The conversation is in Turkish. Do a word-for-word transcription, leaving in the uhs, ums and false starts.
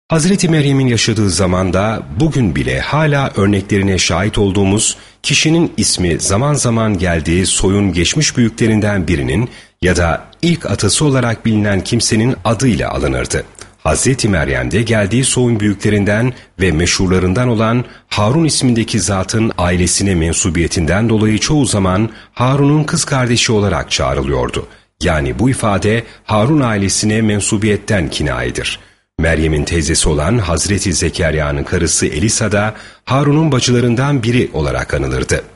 Hazreti Meryem'in yaşadığı zamanda bugün bile hala örneklerine şahit olduğumuz kişinin ismi zaman zaman geldiği soyun geçmiş büyüklerinden birinin ya da ilk atası olarak bilinen kimsenin adıyla alınırdı. Hazreti Meryem de geldiği soyun büyüklerinden ve meşhurlarından olan Harun ismindeki zatın ailesine mensubiyetinden dolayı çoğu zaman Harun'un kız kardeşi olarak çağrılıyordu. Yani bu ifade Harun ailesine mensubiyetten kinayedir. Meryem'in teyzesi olan Hazreti Zekeriya'nın karısı Elisa da Harun'un bacılarından biri olarak anılırdı.